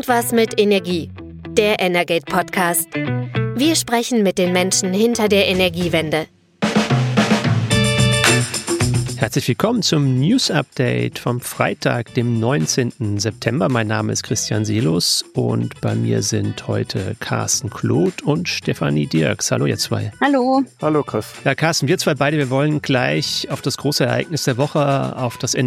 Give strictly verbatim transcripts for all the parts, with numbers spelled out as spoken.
Irgendwas mit Energie. Der Energate Podcast. Wir sprechen mit den Menschen hinter der Energiewende. Herzlich willkommen zum News Update vom Freitag, dem neunzehnten September. Mein Name ist Christian Seelus und bei mir sind heute Carsten Kloth und Stefanie Dirks. Hallo ihr zwei. Hallo. Hallo Chris. Ja, Carsten, wir zwei beide, wir wollen gleich auf das große Ereignis der Woche, auf das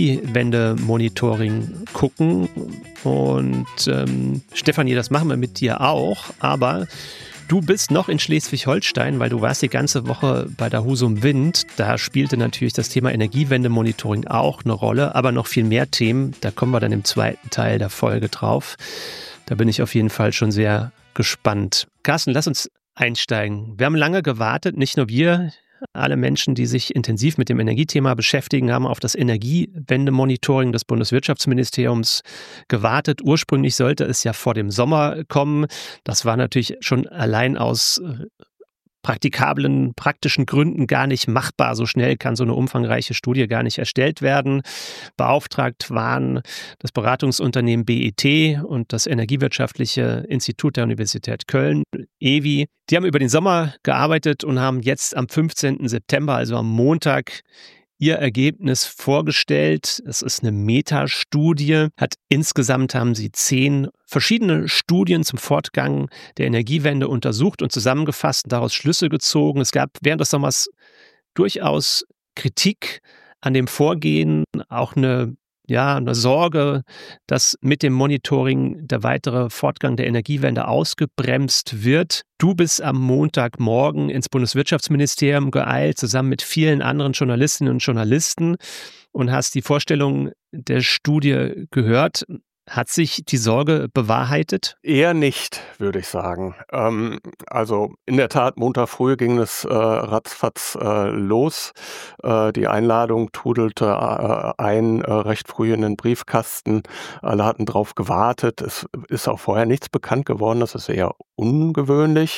Energiewende-Monitoring gucken. Und ähm, Stefanie, das machen wir mit dir auch, aber du bist noch in Schleswig-Holstein, weil du warst die ganze Woche bei der Husum Wind. Da spielte natürlich das Thema Energiewende-Monitoring auch eine Rolle, aber noch viel mehr Themen. Da kommen wir dann im zweiten Teil der Folge drauf. Da bin ich auf jeden Fall schon sehr gespannt. Carsten, lass uns einsteigen. Wir haben lange gewartet, nicht nur wir, alle Menschen, die sich intensiv mit dem Energiethema beschäftigen, haben auf das Energiewende-Monitoring des Bundeswirtschaftsministeriums gewartet. Ursprünglich sollte es ja vor dem Sommer kommen. Das war natürlich schon allein aus praktikablen, praktischen Gründen gar nicht machbar. So schnell kann so eine umfangreiche Studie gar nicht erstellt werden. Beauftragt waren das Beratungsunternehmen B E T und das Energiewirtschaftliche Institut der Universität Köln, E W I. Die haben über den Sommer gearbeitet und haben jetzt am fünfzehnten September, also am Montag, ihr Ergebnis vorgestellt. Es ist eine Metastudie. Hat insgesamt haben sie zehn verschiedene Studien zum Fortgang der Energiewende untersucht und zusammengefasst und daraus Schlüsse gezogen. Es gab während des Sommers durchaus Kritik an dem Vorgehen, auch eine Ja, eine Sorge, dass mit dem Monitoring der weitere Fortgang der Energiewende ausgebremst wird. Du bist am Montagmorgen ins Bundeswirtschaftsministerium geeilt, zusammen mit vielen anderen Journalistinnen und Journalisten und hast die Vorstellung der Studie gehört. Hat sich die Sorge bewahrheitet? Eher nicht, würde ich sagen. Ähm, also in der Tat, Montag früh ging es äh, ratzfatz äh, los. Äh, die Einladung trudelte äh, ein äh, recht früh in den Briefkasten. Alle hatten drauf gewartet. Es ist auch vorher nichts bekannt geworden. Das ist eher ungewöhnlich.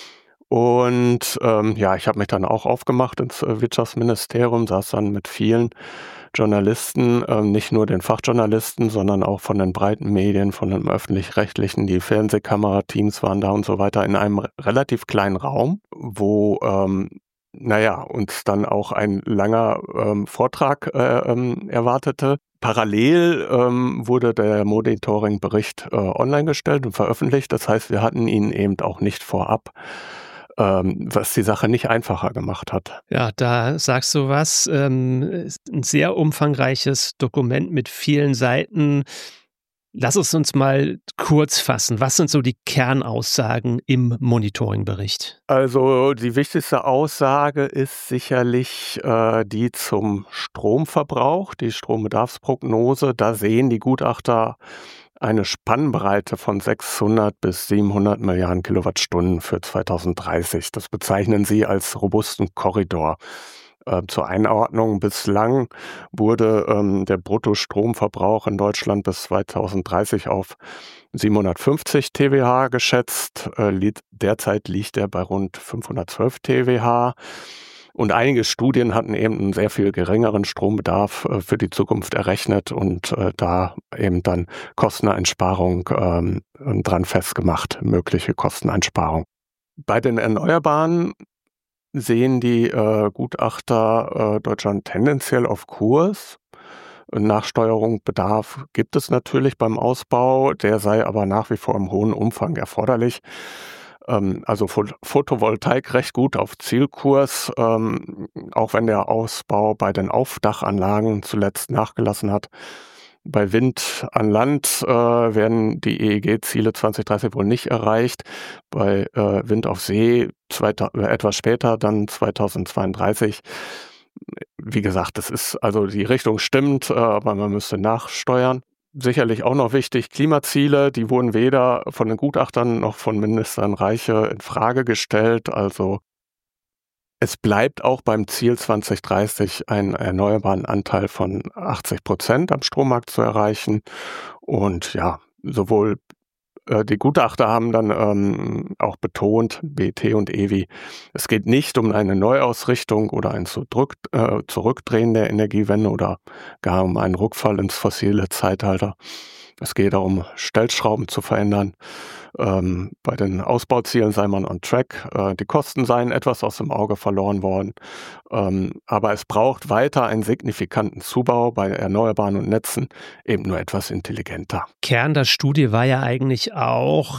Und ähm, ja, ich habe mich dann auch aufgemacht ins äh, Wirtschaftsministerium, saß dann mit vielen Journalisten, ähm, nicht nur den Fachjournalisten, sondern auch von den breiten Medien, von den öffentlich-rechtlichen, die Fernsehkamerateams waren da und so weiter, in einem relativ kleinen Raum, wo ähm, naja, uns dann auch ein langer ähm, Vortrag äh, ähm, erwartete. Parallel ähm, wurde der Monitoring-Bericht äh, online gestellt und veröffentlicht. Das heißt, wir hatten ihn eben auch nicht vorab, ähm, was die Sache nicht einfacher gemacht hat. Ja, da sagst du was. Ähm, ist ein sehr umfangreiches Dokument mit vielen Seiten. Lass es uns mal kurz fassen. Was sind so die Kernaussagen im Monitoringbericht? Also die wichtigste Aussage ist sicherlich äh, die zum Stromverbrauch, die Strombedarfsprognose. Da sehen die Gutachter eine Spannbreite von sechshundert bis siebenhundert Milliarden Kilowattstunden für zweitausenddreißig. Das bezeichnen sie als robusten Korridor. Äh, zur Einordnung, bislang wurde ähm, der Bruttostromverbrauch in Deutschland bis zweitausenddreißig auf siebenhundertfünfzig Terawatt geschätzt. Äh, li- derzeit liegt er bei rund fünfhundertzwölf Terawatt. Und einige Studien hatten eben einen sehr viel geringeren Strombedarf äh, für die Zukunft errechnet und äh, da eben dann Kosteneinsparung ähm, dran festgemacht, mögliche Kosteneinsparung. Bei den Erneuerbaren sehen die äh, Gutachter äh, Deutschland tendenziell auf Kurs. Nachsteuerung, Bedarf gibt es natürlich beim Ausbau, der sei aber nach wie vor im hohen Umfang erforderlich. Ähm, also Photovoltaik recht gut auf Zielkurs, ähm, auch wenn der Ausbau bei den Aufdachanlagen zuletzt nachgelassen hat. Bei Wind an Land äh, werden die E E G-Ziele zwanzig dreißig wohl nicht erreicht. Bei äh, Wind auf See zweitausend, äh, etwas später, dann zweitausendzweiunddreißig. Wie gesagt, das ist also die Richtung stimmt, äh, aber man müsste nachsteuern. Sicherlich auch noch wichtig, Klimaziele, die wurden weder von den Gutachtern noch von Ministern Reiche in Frage gestellt. Also es bleibt auch beim Ziel zwanzig dreißig einen erneuerbaren Anteil von achtzig Prozent am Strommarkt zu erreichen. Und ja, sowohl äh, die Gutachter haben dann ähm, auch betont, B T und E W I, es geht nicht um eine Neuausrichtung oder ein Zurück, äh, Zurückdrehen der Energiewende oder gar um einen Rückfall ins fossile Zeitalter. Es geht darum, Stellschrauben zu verändern. Ähm, bei den Ausbauzielen sei man on track. Äh, die Kosten seien etwas aus dem Auge verloren worden. Ähm, aber es braucht weiter einen signifikanten Zubau bei Erneuerbaren und Netzen, eben nur etwas intelligenter. Kern der Studie war ja eigentlich auch,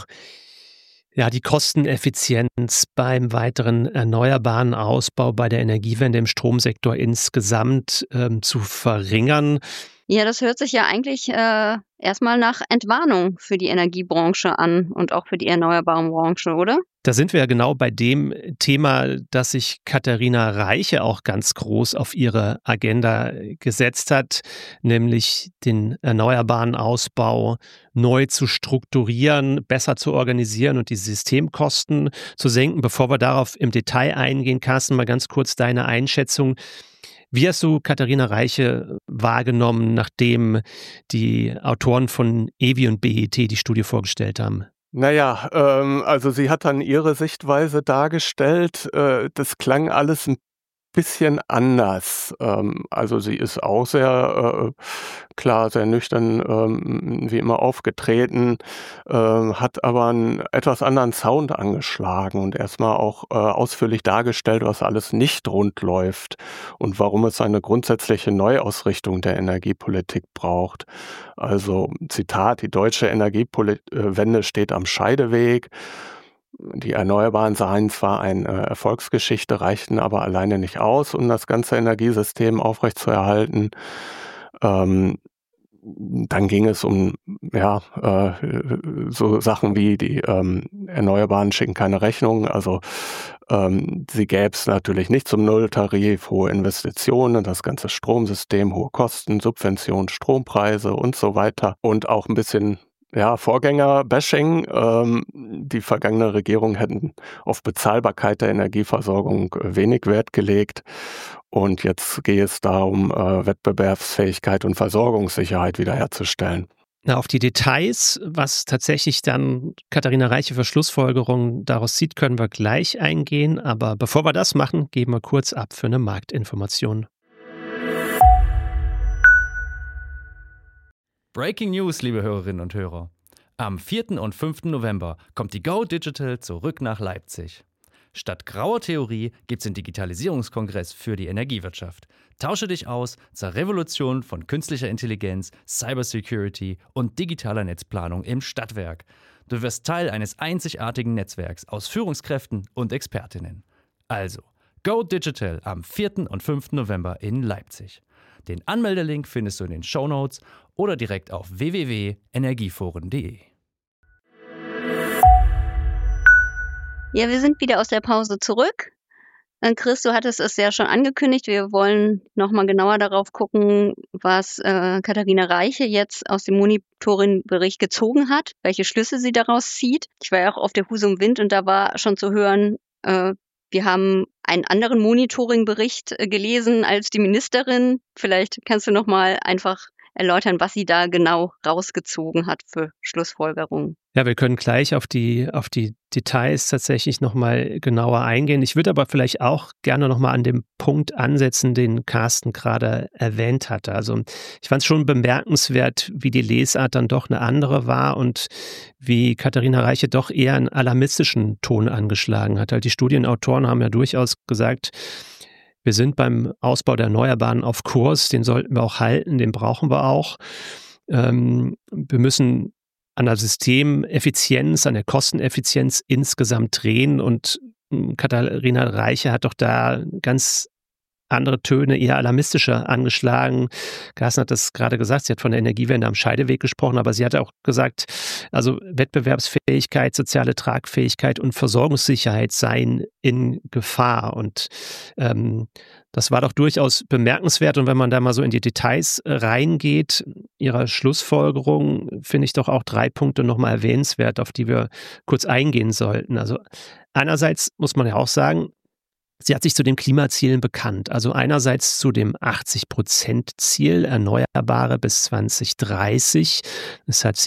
ja, die Kosteneffizienz beim weiteren erneuerbaren Ausbau bei der Energiewende im Stromsektor insgesamt ähm, zu verringern. Ja, das hört sich ja eigentlich äh, erstmal nach Entwarnung für die Energiebranche an und auch für die erneuerbaren Branche, oder? Da sind wir ja genau bei dem Thema, das sich Katharina Reiche auch ganz groß auf ihre Agenda gesetzt hat, nämlich den erneuerbaren Ausbau neu zu strukturieren, besser zu organisieren und die Systemkosten zu senken. Bevor wir darauf im Detail eingehen, Carsten, mal ganz kurz deine Einschätzung. Wie hast du Katharina Reiche wahrgenommen, nachdem die Autoren von E W I und B E T die Studie vorgestellt haben? Naja, ähm, also sie hat dann ihre Sichtweise dargestellt. Äh, das klang alles ein bisschen anders. Ähm, also sie ist auch sehr äh, klar, sehr nüchtern, ähm, wie immer aufgetreten, äh, hat aber einen etwas anderen Sound angeschlagen und erstmal auch äh, ausführlich dargestellt, was alles nicht rund läuft und warum es eine grundsätzliche Neuausrichtung der Energiepolitik braucht. Also Zitat, die deutsche Energiewende steht am Scheideweg. Die Erneuerbaren seien zwar eine Erfolgsgeschichte, reichten aber alleine nicht aus, um das ganze Energiesystem aufrechtzuerhalten. Ähm, dann ging es um ja äh, so Sachen wie die ähm, Erneuerbaren schicken keine Rechnung, also ähm, sie gäbe es natürlich nicht zum Nulltarif, hohe Investitionen, das ganze Stromsystem, hohe Kosten, Subventionen, Strompreise und so weiter und auch ein bisschen ja, Vorgänger-Bashing. Ähm, die vergangene Regierung hätten auf Bezahlbarkeit der Energieversorgung wenig Wert gelegt. Und jetzt gehe es darum, äh, Wettbewerbsfähigkeit und Versorgungssicherheit wiederherzustellen. Na, auf die Details, was tatsächlich dann Katharina Reiche für Schlussfolgerungen daraus zieht, können wir gleich eingehen. Aber bevor wir das machen, geben wir kurz ab für eine Marktinformation. Breaking News, liebe Hörerinnen und Hörer. Am vierten und fünften November kommt die Go Digital zurück nach Leipzig. Statt grauer Theorie gibt's den Digitalisierungskongress für die Energiewirtschaft. Tausche dich aus zur Revolution von künstlicher Intelligenz, Cybersecurity und digitaler Netzplanung im Stadtwerk. Du wirst Teil eines einzigartigen Netzwerks aus Führungskräften und Expertinnen. Also, Go Digital am vierten und fünften November in Leipzig. Den Anmeldelink findest du in den Shownotes oder direkt auf w w w punkt energieforen punkt de. Ja, wir sind wieder aus der Pause zurück. Äh, Chris, du hattest es ja schon angekündigt. Wir wollen nochmal genauer darauf gucken, was äh, Katharina Reiche jetzt aus dem Monitoring-Bericht gezogen hat, welche Schlüsse sie daraus zieht. Ich war ja auch auf der Husum Wind und da war schon zu hören, äh, wir haben einen anderen Monitoring-Bericht äh, gelesen als die Ministerin. Vielleicht kannst du nochmal einfach erläutern, was sie da genau rausgezogen hat für Schlussfolgerungen. Ja, wir können gleich auf die, auf die Details tatsächlich nochmal genauer eingehen. Ich würde aber vielleicht auch gerne nochmal an dem Punkt ansetzen, den Carsten gerade erwähnt hatte. Also ich fand es schon bemerkenswert, wie die Lesart dann doch eine andere war und wie Katharina Reiche doch eher einen alarmistischen Ton angeschlagen hat. Halt die Studienautoren haben ja durchaus gesagt, wir sind beim Ausbau der Erneuerbaren auf Kurs, den sollten wir auch halten, den brauchen wir auch. Ähm, wir müssen an der Systemeffizienz, an der Kosteneffizienz insgesamt drehen und Katharina Reiche hat doch da ganz andere Töne, eher alarmistischer angeschlagen. Carsten hat das gerade gesagt, sie hat von der Energiewende am Scheideweg gesprochen, aber sie hat auch gesagt, also Wettbewerbsfähigkeit, soziale Tragfähigkeit und Versorgungssicherheit seien in Gefahr. Und ähm, das war doch durchaus bemerkenswert. Und wenn man da mal so in die Details reingeht, ihrer Schlussfolgerung, finde ich doch auch drei Punkte nochmal erwähnenswert, auf die wir kurz eingehen sollten. Also einerseits muss man ja auch sagen, sie hat sich zu den Klimazielen bekannt, also einerseits zu dem achtzig Prozent Ziel Erneuerbare bis zwanzig dreißig. Das hat sie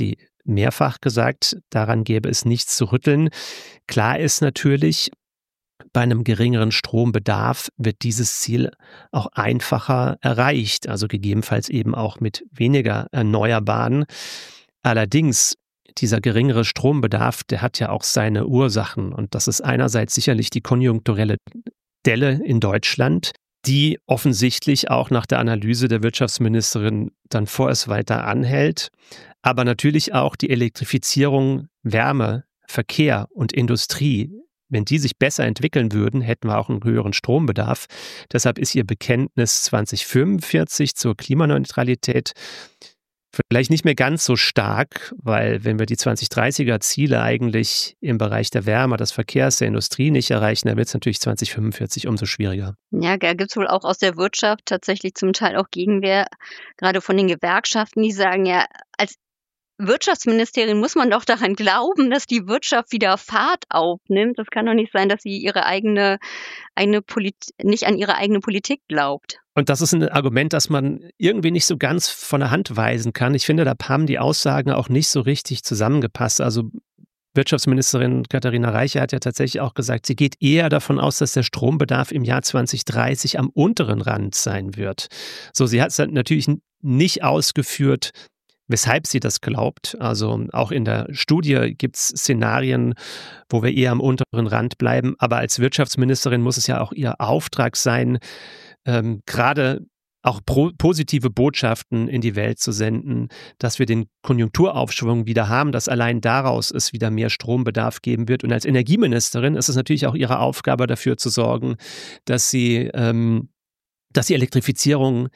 mehrfach gesagt, daran gäbe es nichts zu rütteln. Klar ist natürlich, bei einem geringeren Strombedarf wird dieses Ziel auch einfacher erreicht, also gegebenenfalls eben auch mit weniger Erneuerbaren. Allerdings, dieser geringere Strombedarf, der hat ja auch seine Ursachen. Und das ist einerseits sicherlich die konjunkturelle Delle in Deutschland, die offensichtlich auch nach der Analyse der Wirtschaftsministerin dann vorerst weiter anhält. Aber natürlich auch die Elektrifizierung, Wärme, Verkehr und Industrie. Wenn die sich besser entwickeln würden, hätten wir auch einen höheren Strombedarf. Deshalb ist ihr Bekenntnis zwanzig fünfundvierzig zur Klimaneutralität vielleicht nicht mehr ganz so stark, weil wenn wir die zwanzig dreißiger Ziele eigentlich im Bereich der Wärme, des Verkehrs, der Industrie nicht erreichen, dann wird es natürlich zwanzig fünfundvierzig umso schwieriger. Ja, da gibt es wohl auch aus der Wirtschaft tatsächlich zum Teil auch Gegenwehr, gerade von den Gewerkschaften, die sagen, ja, als Wirtschaftsministerium muss man doch daran glauben, dass die Wirtschaft wieder Fahrt aufnimmt. Das kann doch nicht sein, dass sie ihre eigene, eigene Polit- nicht an ihre eigene Politik glaubt. Und das ist ein Argument, das man irgendwie nicht so ganz von der Hand weisen kann. Ich finde, da haben die Aussagen auch nicht so richtig zusammengepasst. Also Wirtschaftsministerin Katharina Reiche hat ja tatsächlich auch gesagt, sie geht eher davon aus, dass der Strombedarf im Jahr zwanzig dreißig am unteren Rand sein wird. So, sie hat es natürlich nicht ausgeführt, weshalb sie das glaubt. Also auch in der Studie gibt es Szenarien, wo wir eher am unteren Rand bleiben. Aber als Wirtschaftsministerin muss es ja auch ihr Auftrag sein, ähm, gerade auch pro- positive Botschaften in die Welt zu senden, dass wir den Konjunkturaufschwung wieder haben, dass allein daraus es wieder mehr Strombedarf geben wird. Und als Energieministerin ist es natürlich auch ihre Aufgabe, dafür zu sorgen, dass sie, ähm, dass die Elektrifizierung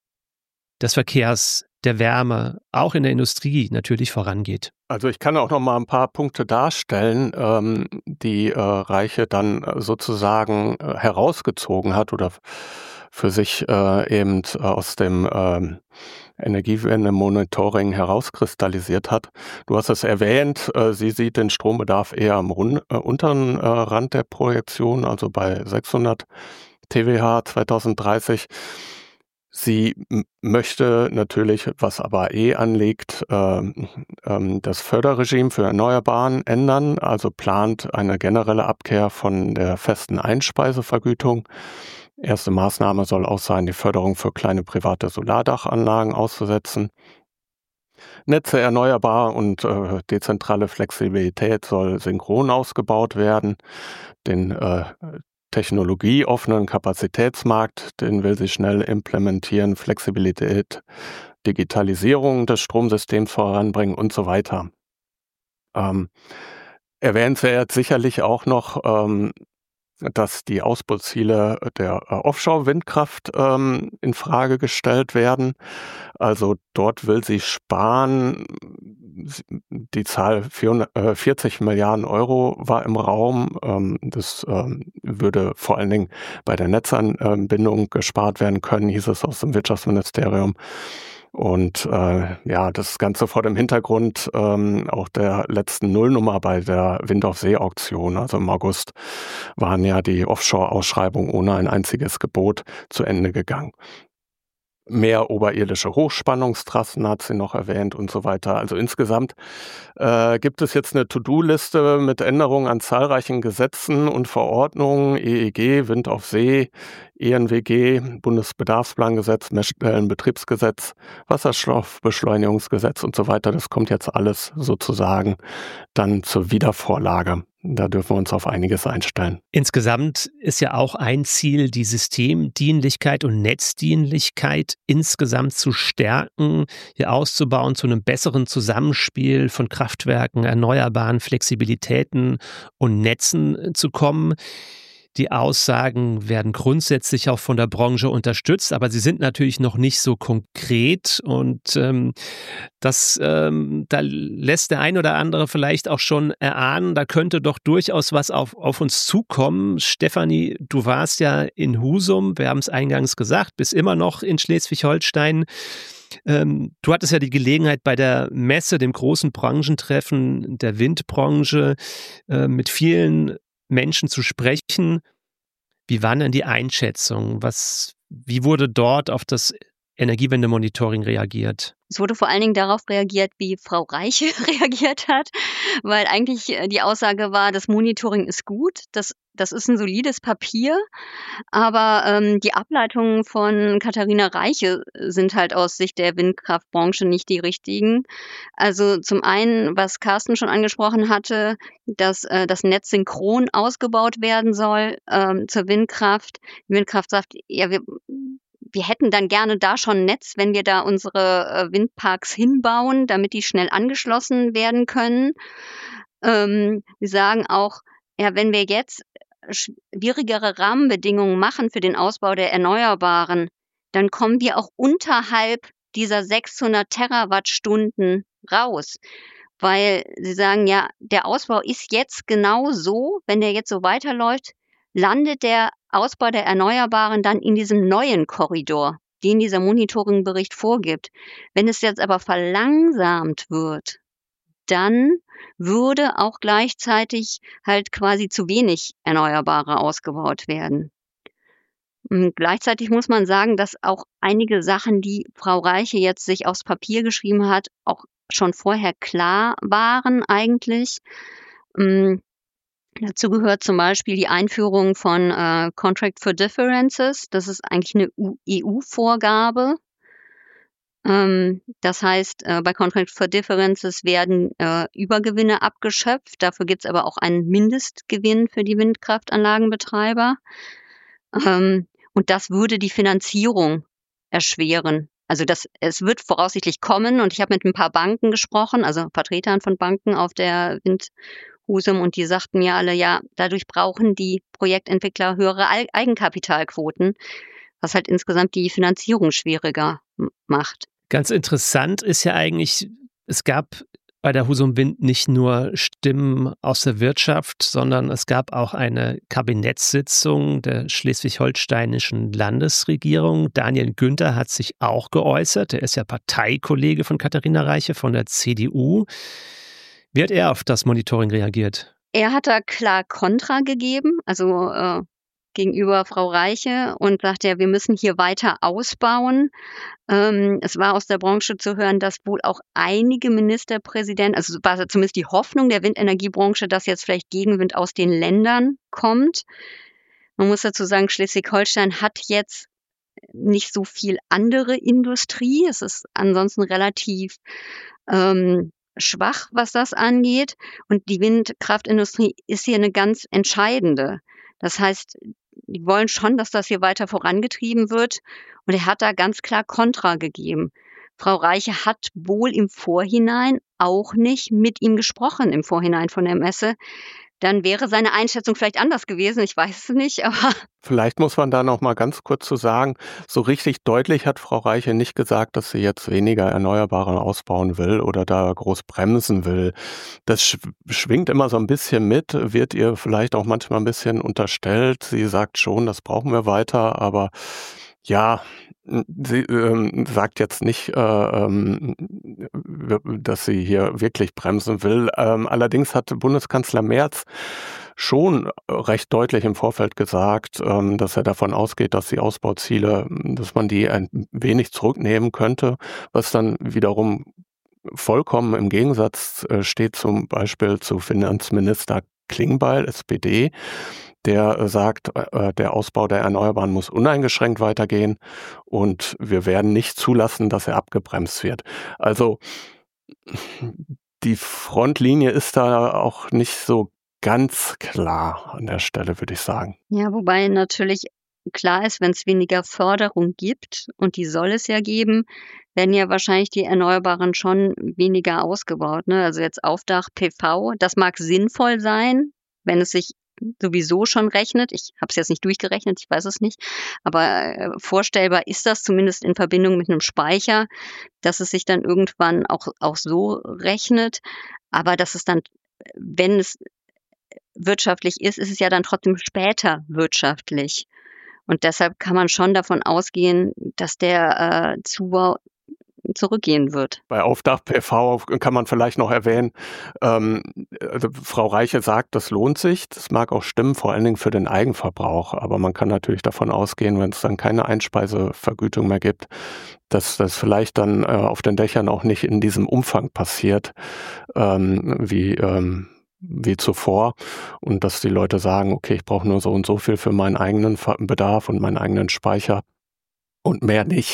des Verkehrs, der Wärme, auch in der Industrie natürlich vorangeht. Also ich kann auch noch mal ein paar Punkte darstellen, ähm, die äh, Reiche dann sozusagen äh, herausgezogen hat oder für sich äh, eben aus dem äh, Energiewende-Monitoring herauskristallisiert hat. Du hast es erwähnt, äh, sie sieht den Strombedarf eher am rund, äh, unteren äh, Rand der Projektion, also bei sechshundert Terawatt zweitausenddreißig. Sie m- möchte natürlich, was aber eh anliegt, ähm, ähm, das Förderregime für Erneuerbaren ändern, also plant eine generelle Abkehr von der festen Einspeisevergütung. Erste Maßnahme soll auch sein, die Förderung für kleine private Solardachanlagen auszusetzen. Netze erneuerbar und äh, dezentrale Flexibilität soll synchron ausgebaut werden. Den äh, technologieoffenen Kapazitätsmarkt, den will sie schnell implementieren, Flexibilität, Digitalisierung des Stromsystems voranbringen und so weiter. Ähm, erwähnenswert sicherlich auch noch, ähm, dass die Ausbauziele der äh, Offshore-Windkraft ähm, in Frage gestellt werden. Also dort will sie sparen. Die Zahl vierhundert, äh, vierzig Milliarden Euro war im Raum. Ähm, das ähm, würde vor allen Dingen bei der Netzanbindung gespart werden können, hieß es aus dem Wirtschaftsministerium. Und äh, ja, das Ganze vor dem Hintergrund ähm, auch der letzten Nullnummer bei der Wind-auf-See-Auktion. Also im August waren ja die Offshore-Ausschreibungen ohne ein einziges Gebot zu Ende gegangen. Mehr oberirdische Hochspannungstrassen hat sie noch erwähnt und so weiter. Also insgesamt äh, gibt es jetzt eine To-Do-Liste mit Änderungen an zahlreichen Gesetzen und Verordnungen, E E G, Wind auf See, E N W G, Bundesbedarfsplangesetz, Messstellenbetriebsgesetz, Wasserstoffbeschleunigungsgesetz und so weiter. Das kommt jetzt alles sozusagen dann zur Wiedervorlage. Da dürfen wir uns auf einiges einstellen. Insgesamt ist ja auch ein Ziel, die Systemdienlichkeit und Netzdienlichkeit insgesamt zu stärken, hier auszubauen zu einem besseren Zusammenspiel von Kraftwerken, erneuerbaren Flexibilitäten und Netzen zu kommen. Die Aussagen werden grundsätzlich auch von der Branche unterstützt, aber sie sind natürlich noch nicht so konkret und ähm, das, ähm, da lässt der ein oder andere vielleicht auch schon erahnen, da könnte doch durchaus was auf, auf uns zukommen. Stefanie, du warst ja in Husum, wir haben es eingangs gesagt, bist immer noch in Schleswig-Holstein. Ähm, du hattest ja die Gelegenheit bei der Messe, dem großen Branchentreffen der Windbranche, äh, mit vielen Menschen zu sprechen. Wie waren denn die Einschätzungen? Was, wie wurde dort auf das Energiewende-Monitoring reagiert? Es wurde vor allen Dingen darauf reagiert, wie Frau Reiche reagiert hat, weil eigentlich die Aussage war, das Monitoring ist gut, das, das ist ein solides Papier, aber ähm, die Ableitungen von Katharina Reiche sind halt aus Sicht der Windkraftbranche nicht die richtigen. Also zum einen, was Carsten schon angesprochen hatte, dass äh, das Netz synchron ausgebaut werden soll ähm, zur Windkraft. Die Windkraft sagt, ja, wir Wir hätten dann gerne da schon ein Netz, wenn wir da unsere Windparks hinbauen, damit die schnell angeschlossen werden können. Ähm, wir sagen auch, ja, wenn wir jetzt schwierigere Rahmenbedingungen machen für den Ausbau der Erneuerbaren, dann kommen wir auch unterhalb dieser sechshundert Terawattstunden raus. Weil sie sagen, ja, der Ausbau ist jetzt genau so, wenn der jetzt so weiterläuft, landet der Ausbau der Erneuerbaren dann in diesem neuen Korridor, den dieser Monitoringbericht vorgibt. Wenn es jetzt aber verlangsamt wird, dann würde auch gleichzeitig halt quasi zu wenig Erneuerbare ausgebaut werden. Und gleichzeitig muss man sagen, dass auch einige Sachen, die Frau Reiche jetzt sich aufs Papier geschrieben hat, auch schon vorher klar waren eigentlich. Ähm, Dazu gehört zum Beispiel die Einführung von äh, Contract for Differences. Das ist eigentlich eine E U-Vorgabe. Ähm, das heißt, äh, bei Contract for Differences werden äh, Übergewinne abgeschöpft. Dafür gibt es aber auch einen Mindestgewinn für die Windkraftanlagenbetreiber. Ähm, und das würde die Finanzierung erschweren. Also das, es wird voraussichtlich kommen. Und ich habe mit ein paar Banken gesprochen, also Vertretern von Banken auf der Wind Husum, und die sagten mir alle, ja, dadurch brauchen die Projektentwickler höhere Eigenkapitalquoten, was halt insgesamt die Finanzierung schwieriger macht. Ganz interessant ist ja eigentlich, es gab bei der Husum Wind nicht nur Stimmen aus der Wirtschaft, sondern es gab auch eine Kabinettssitzung der schleswig-holsteinischen Landesregierung. Daniel Günther hat sich auch geäußert. Er ist ja Parteikollege von Katharina Reiche von der C D U. Wie hat er auf das Monitoring reagiert? Er hat da klar Kontra gegeben, also äh, gegenüber Frau Reiche, und sagte, ja, wir müssen hier weiter ausbauen. Ähm, es war aus der Branche zu hören, dass wohl auch einige Ministerpräsidenten, also war zumindest die Hoffnung der Windenergiebranche, dass jetzt vielleicht Gegenwind aus den Ländern kommt. Man muss dazu sagen, Schleswig-Holstein hat jetzt nicht so viel andere Industrie. Es ist ansonsten relativ ähm, schwach, was das angeht. Und die Windkraftindustrie ist hier eine ganz entscheidende. Das heißt, die wollen schon, dass das hier weiter vorangetrieben wird. Und er hat da ganz klar Kontra gegeben. Frau Reiche hat wohl im Vorhinein auch nicht mit ihm gesprochen, im Vorhinein von der Messe. Dann wäre seine Einschätzung vielleicht anders gewesen, ich weiß es nicht, aber... Vielleicht muss man da noch mal ganz kurz zu sagen, so richtig deutlich hat Frau Reiche nicht gesagt, dass sie jetzt weniger Erneuerbare ausbauen will oder da groß bremsen will. Das schwingt immer so ein bisschen mit, wird ihr vielleicht auch manchmal ein bisschen unterstellt. Sie sagt schon, das brauchen wir weiter, aber ja, sie ähm, sagt jetzt nicht, äh, ähm, dass sie hier wirklich bremsen will. Ähm, allerdings hat Bundeskanzler Merz schon recht deutlich im Vorfeld gesagt, ähm, dass er davon ausgeht, dass die Ausbauziele, dass man die ein wenig zurücknehmen könnte, was dann wiederum vollkommen im Gegensatz äh, steht zum Beispiel zu Finanzminister Klingbeil, S P D, der sagt, äh, der Ausbau der Erneuerbaren muss uneingeschränkt weitergehen und wir werden nicht zulassen, dass er abgebremst wird. Also die Frontlinie ist da auch nicht so ganz klar an der Stelle, würde ich sagen. Ja, wobei natürlich klar ist, wenn es weniger Förderung gibt, und die soll es ja geben, werden ja wahrscheinlich die Erneuerbaren schon weniger ausgebaut. Ne? Also jetzt Aufdach, P V, das mag sinnvoll sein, wenn es sich sowieso schon rechnet. Ich habe es jetzt nicht durchgerechnet, ich weiß es nicht. Aber äh, vorstellbar ist das zumindest in Verbindung mit einem Speicher, dass es sich dann irgendwann auch, auch so rechnet. Aber dass es dann, wenn es wirtschaftlich ist, ist es ja dann trotzdem später wirtschaftlich. Und deshalb kann man schon davon ausgehen, dass der äh, Zubau zurückgehen wird. Bei Aufdach-P V kann man vielleicht noch erwähnen, ähm, also Frau Reiche sagt, das lohnt sich. Das mag auch stimmen, vor allen Dingen für den Eigenverbrauch. Aber man kann natürlich davon ausgehen, wenn es dann keine Einspeisevergütung mehr gibt, dass das vielleicht dann äh, auf den Dächern auch nicht in diesem Umfang passiert, ähm, wie ähm, wie zuvor, und dass die Leute sagen, okay, ich brauche nur so und so viel für meinen eigenen Bedarf und meinen eigenen Speicher und mehr nicht.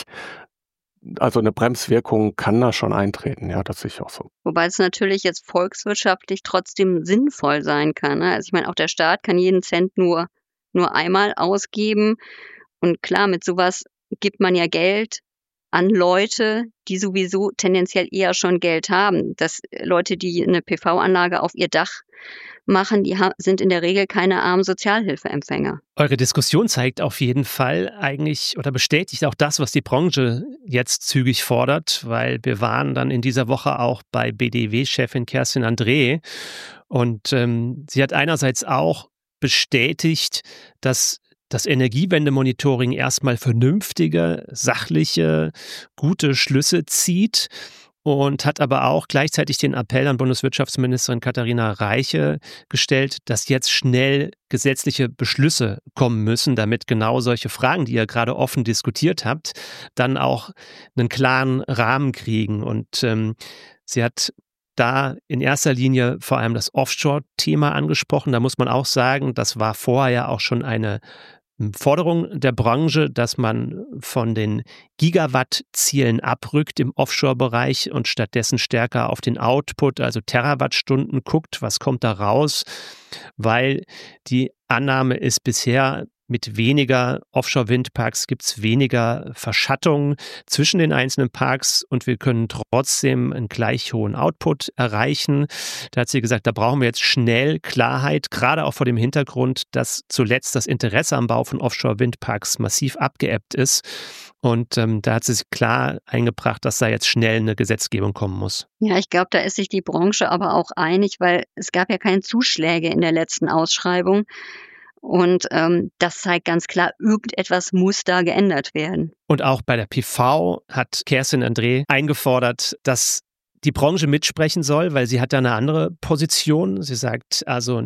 Also eine Bremswirkung kann da schon eintreten, ja, das sehe ich auch so. Wobei es natürlich jetzt volkswirtschaftlich trotzdem sinnvoll sein kann, ne? Also ich meine, auch der Staat kann jeden Cent nur, nur einmal ausgeben. Und klar, mit sowas gibt man ja Geld an Leute, die sowieso tendenziell eher schon Geld haben. Dass Leute, die eine P V-Anlage auf ihr Dach machen, die ha- sind in der Regel keine armen Sozialhilfeempfänger. Eure Diskussion zeigt auf jeden Fall eigentlich oder bestätigt auch das, was die Branche jetzt zügig fordert, weil wir waren dann in dieser Woche auch bei B D W-Chefin Kerstin André und ähm, sie hat einerseits auch bestätigt, dass das Energiewende-Monitoring erstmal vernünftige, sachliche, gute Schlüsse zieht und hat aber auch gleichzeitig den Appell an Bundeswirtschaftsministerin Katharina Reiche gestellt, dass jetzt schnell gesetzliche Beschlüsse kommen müssen, damit genau solche Fragen, die ihr gerade offen diskutiert habt, dann auch einen klaren Rahmen kriegen. Und ähm, sie hat da in erster Linie vor allem das Offshore-Thema angesprochen. Da muss man auch sagen, das war vorher ja auch schon eine Forderung der Branche, dass man von den Gigawatt-Zielen abrückt im Offshore-Bereich und stattdessen stärker auf den Output, also Terawattstunden guckt, was kommt da raus, weil die Annahme ist bisher, mit weniger Offshore-Windparks gibt es weniger Verschattung zwischen den einzelnen Parks und wir können trotzdem einen gleich hohen Output erreichen. Da hat sie gesagt, da brauchen wir jetzt schnell Klarheit, gerade auch vor dem Hintergrund, dass zuletzt das Interesse am Bau von Offshore-Windparks massiv abgeebbt ist. Und ähm, da hat sie sich klar eingebracht, dass da jetzt schnell eine Gesetzgebung kommen muss. Ja, ich glaube, da ist sich die Branche aber auch einig, weil es gab ja keine Zuschläge in der letzten Ausschreibung. Und ähm, das zeigt ganz klar, irgendetwas muss da geändert werden. Und auch bei der P V hat Kerstin André eingefordert, dass die Branche mitsprechen soll, weil sie hat da eine andere Position. Sie sagt, also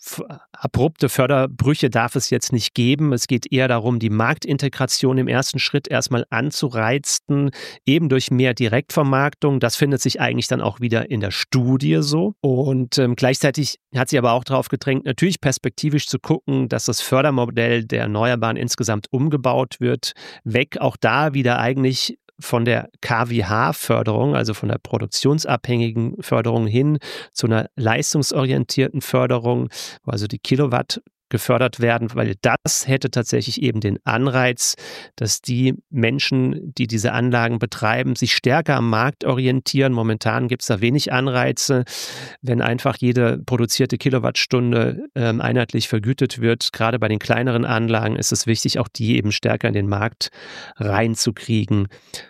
abrupte Förderbrüche darf es jetzt nicht geben. Es geht eher darum, die Marktintegration im ersten Schritt erstmal anzureizen, eben durch mehr Direktvermarktung. Das findet sich eigentlich dann auch wieder in der Studie so. Und ähm, gleichzeitig hat sie aber auch darauf gedrängt, natürlich perspektivisch zu gucken, dass das Fördermodell der Erneuerbaren insgesamt umgebaut wird. Weg auch da wieder eigentlich von der K W H-Förderung, also von der produktionsabhängigen Förderung hin zu einer leistungsorientierten Förderung, wo also die Kilowatt gefördert werden, weil das hätte tatsächlich eben den Anreiz, dass die Menschen, die diese Anlagen betreiben, sich stärker am Markt orientieren. Momentan gibt es da wenig Anreize, wenn einfach jede produzierte Kilowattstunde äh, einheitlich vergütet wird. Gerade bei den kleineren Anlagen ist es wichtig, auch die eben stärker in den Markt reinzukriegen.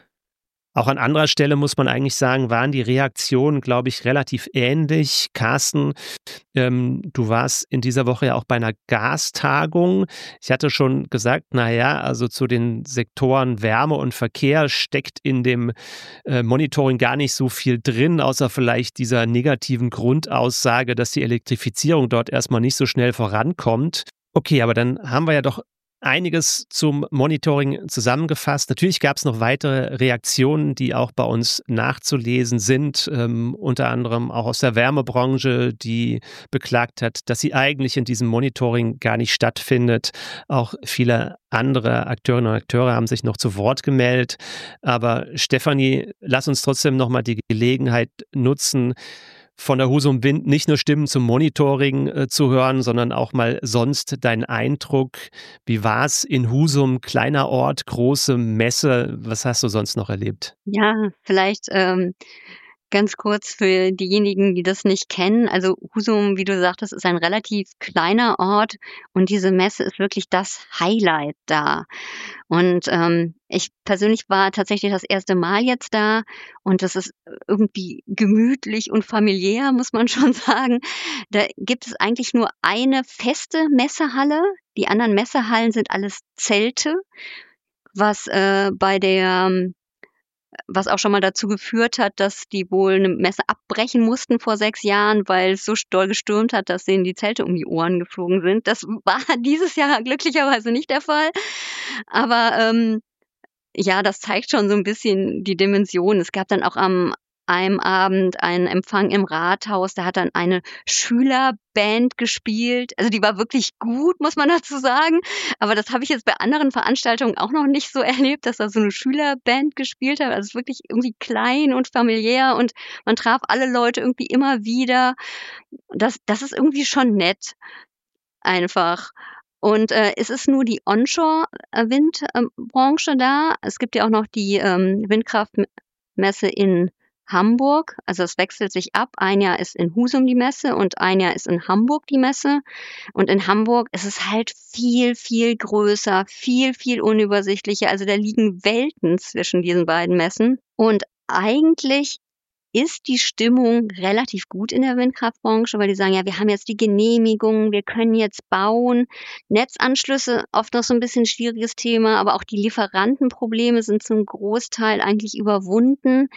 Auch an anderer Stelle muss man eigentlich sagen, waren die Reaktionen, glaube ich, relativ ähnlich. Carsten, ähm, du warst in dieser Woche ja auch bei einer Gastagung. Ich hatte schon gesagt, naja, also zu den Sektoren Wärme und Verkehr steckt in dem äh, Monitoring gar nicht so viel drin, außer vielleicht dieser negativen Grundaussage, dass die Elektrifizierung dort erstmal nicht so schnell vorankommt. Okay, aber dann haben wir ja doch einiges zum Monitoring zusammengefasst. Natürlich gab es noch weitere Reaktionen, die auch bei uns nachzulesen sind, ähm, unter anderem auch aus der Wärmebranche, die beklagt hat, dass sie eigentlich in diesem Monitoring gar nicht stattfindet. Auch viele andere Akteurinnen und Akteure haben sich noch zu Wort gemeldet. Aber Stefanie, lass uns trotzdem nochmal die Gelegenheit nutzen, von der Husum Wind nicht nur Stimmen zum Monitoring äh, zu hören, sondern auch mal sonst deinen Eindruck. Wie war es in Husum, kleiner Ort, große Messe? Was hast du sonst noch erlebt? Ja, vielleicht ähm, ganz kurz für diejenigen, die das nicht kennen. Also Husum, wie du sagtest, ist ein relativ kleiner Ort und diese Messe ist wirklich das Highlight da. Und ähm, ich persönlich war tatsächlich das erste Mal jetzt da und das ist irgendwie gemütlich und familiär, muss man schon sagen. Da gibt es eigentlich nur eine feste Messehalle. Die anderen Messehallen sind alles Zelte, was äh, bei der was auch schon mal dazu geführt hat, dass die wohl eine Messe abbrechen mussten vor sechs Jahren, weil es so doll gestürmt hat, dass denen die Zelte um die Ohren geflogen sind. Das war dieses Jahr glücklicherweise nicht der Fall. Aber ähm, ja, das zeigt schon so ein bisschen die Dimension. Es gab dann auch am einem Abend einen Empfang im Rathaus, da hat dann eine Schülerband gespielt. Also die war wirklich gut, muss man dazu sagen. Aber das habe ich jetzt bei anderen Veranstaltungen auch noch nicht so erlebt, dass da so eine Schülerband gespielt hat. Also wirklich irgendwie klein und familiär und man traf alle Leute irgendwie immer wieder. Das, das ist irgendwie schon nett. Einfach. Und äh, es ist nur die Onshore-Windbranche da. Es gibt ja auch noch die ähm, Windkraftmesse in Hamburg, also es wechselt sich ab. Ein Jahr ist in Husum die Messe und ein Jahr ist in Hamburg die Messe. Und in Hamburg ist es halt viel, viel größer, viel, viel unübersichtlicher. Also da liegen Welten zwischen diesen beiden Messen. Und eigentlich ist die Stimmung relativ gut in der Windkraftbranche, weil die sagen, ja, wir haben jetzt die Genehmigung, wir können jetzt bauen. Netzanschlüsse, oft noch so ein bisschen schwieriges Thema, aber auch die Lieferantenprobleme sind zum Großteil eigentlich überwunden.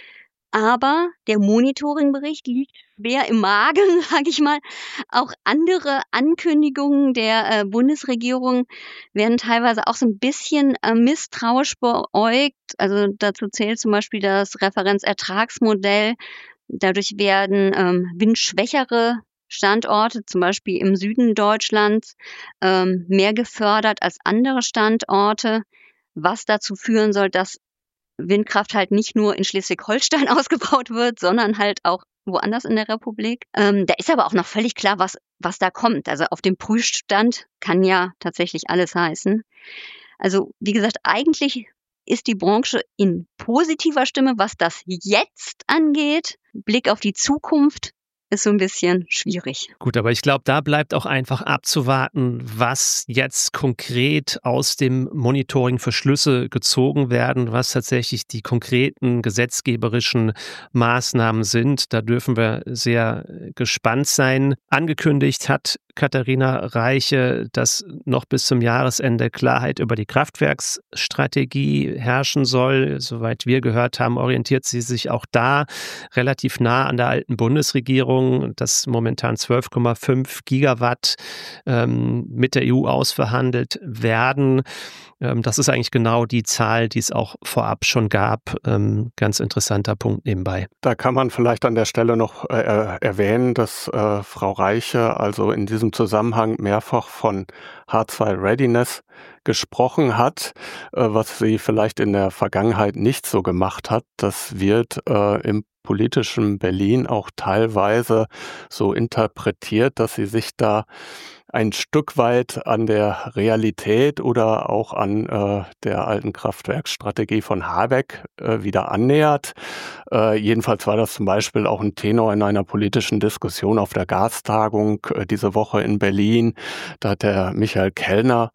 Aber der Monitoringbericht liegt schwer im Magen, sage ich mal. Auch andere Ankündigungen der äh, Bundesregierung werden teilweise auch so ein bisschen äh, misstrauisch beäugt. Also dazu zählt zum Beispiel das Referenzertragsmodell. Dadurch werden ähm, windschwächere Standorte, zum Beispiel im Süden Deutschlands, ähm, mehr gefördert als andere Standorte, was dazu führen soll, dass Windkraft halt nicht nur in Schleswig-Holstein ausgebaut wird, sondern halt auch woanders in der Republik. Ähm, da ist aber auch noch völlig klar, was, was da kommt. Also auf dem Prüfstand kann ja tatsächlich alles heißen. Also wie gesagt, eigentlich ist die Branche in positiver Stimme, was das jetzt angeht. Blick auf die Zukunft ist so ein bisschen schwierig. Gut, aber ich glaube, da bleibt auch einfach abzuwarten, was jetzt konkret aus dem Monitoring für Schlüsse gezogen werden, was tatsächlich die konkreten gesetzgeberischen Maßnahmen sind. Da dürfen wir sehr gespannt sein. Angekündigt hat Katharina Reiche, dass noch bis zum Jahresende Klarheit über die Kraftwerksstrategie herrschen soll. Soweit wir gehört haben, orientiert sie sich auch da relativ nah an der alten Bundesregierung, dass momentan zwölf Komma fünf Gigawatt ähm, mit der E U ausverhandelt werden. Ähm, das ist eigentlich genau die Zahl, die es auch vorab schon gab. Ähm, ganz interessanter Punkt nebenbei. Da kann man vielleicht an der Stelle noch äh, erwähnen, dass äh, Frau Reiche also in diesem Zusammenhang mehrfach von H zwei Readiness gesprochen hat, äh, was sie vielleicht in der Vergangenheit nicht so gemacht hat. Das wird äh, im politischen Berlin auch teilweise so interpretiert, dass sie sich da ein Stück weit an der Realität oder auch an äh, der alten Kraftwerksstrategie von Habeck äh, wieder annähert. Äh, jedenfalls war das zum Beispiel auch ein Tenor in einer politischen Diskussion auf der Gastagung äh, diese Woche in Berlin. Da hat der Michael Kellner,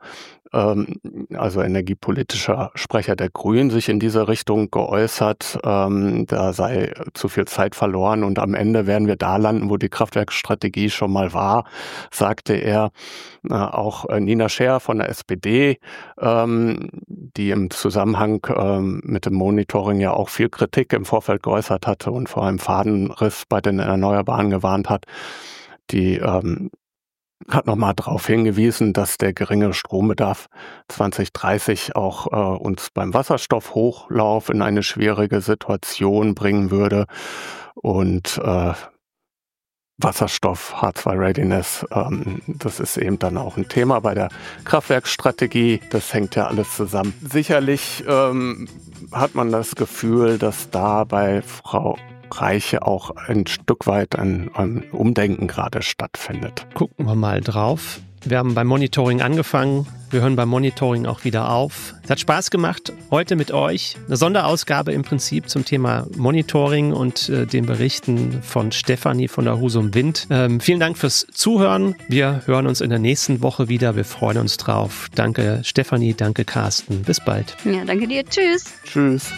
also energiepolitischer Sprecher der Grünen, sich in diese Richtung geäußert. Ähm, da sei zu viel Zeit verloren und am Ende werden wir da landen, wo die Kraftwerksstrategie schon mal war, sagte er. Äh, auch Nina Scheer von der S P D, ähm, die im Zusammenhang ähm, mit dem Monitoring ja auch viel Kritik im Vorfeld geäußert hatte und vor allem Fadenriss bei den Erneuerbaren gewarnt hat, die ähm, hat nochmal darauf hingewiesen, dass der geringe Strombedarf zwanzig dreißig auch äh, uns beim Wasserstoffhochlauf in eine schwierige Situation bringen würde. Und äh, Wasserstoff, H zwei Readiness, ähm, das ist eben dann auch ein Thema bei der Kraftwerksstrategie. Das hängt ja alles zusammen. Sicherlich ähm, hat man das Gefühl, dass da bei Frau Reiche auch ein Stück weit ein, ein Umdenken gerade stattfindet. Gucken wir mal drauf. Wir haben beim Monitoring angefangen. Wir hören beim Monitoring auch wieder auf. Es hat Spaß gemacht, heute mit euch eine Sonderausgabe im Prinzip zum Thema Monitoring und äh, den Berichten von Stefanie von der Husum Wind. Ähm, vielen Dank fürs Zuhören. Wir hören uns in der nächsten Woche wieder. Wir freuen uns drauf. Danke Stefanie, danke Carsten. Bis bald. Ja, danke dir. Tschüss. Tschüss.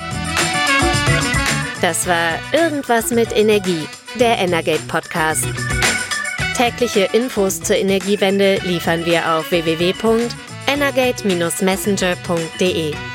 Das war Irgendwas mit Energie, der Energate Podcast. Tägliche Infos zur Energiewende liefern wir auf w w w punkt energate Bindestrich messenger punkt d e.